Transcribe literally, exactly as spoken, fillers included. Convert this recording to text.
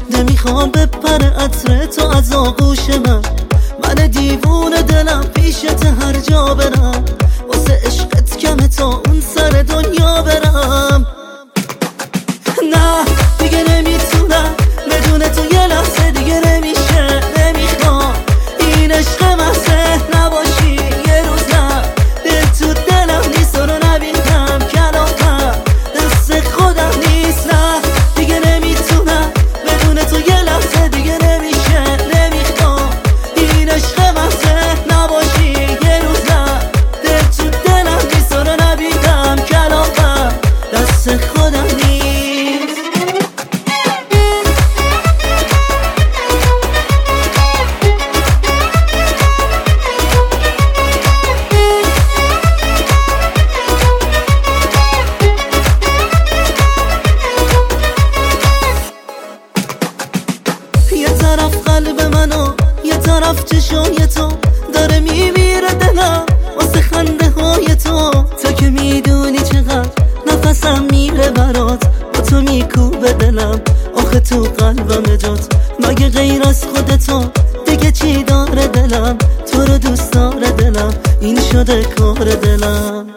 نمیخوام بپره عطر تو از آغوش من، من دیوونه دلم پیشت هر جا برم، واسه عشقت کمه تا اون سر دنیا برم. نه دیگه نمیتونم بدون تو یه لحظه دیگه نمیشه، نمیخوام این عشق محضه نباشی یه روز، نه دل تو دلم نیست رو نبینم کلافم دست خودم نیست. نه دیگه نمیتونم بدون تو یه لحظه دیگه نمیشه، نمیخوام این عشق محضه نباشی یه روز، نه دل تو دلم نیست رو نبینم کلافم دست خودم نیست. یه طرف قلب منو یه طرف چشای تو داره میمیره دلم واسه خنده های تو، تو که میدونی چقدر نفسم میره برات، با تو میکوبه دلم آخه تو قلبم جات، مگه غیر از خودتو دیگه چی داره دلم، تو رو دوست داره دلم این شده کار دلم.